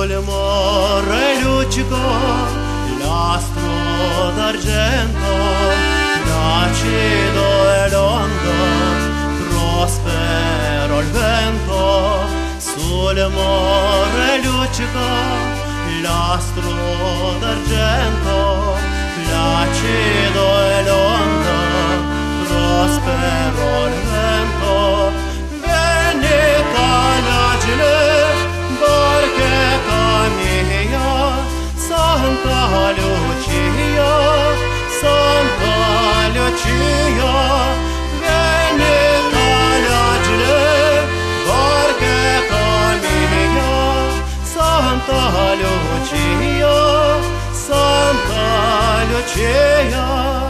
sul mare lucico, l'astro d'argento, l'acido e l'onda, prospero il vento. Sul mare lucico, l'astro d'argento, l'acido e l'onda, prospero il vento. Venita l'agile, barchetta mia, Santa Lucia, Santa Lucia. Venita l'agile, barchetta mia, Santa Lucia, Santa Lucia.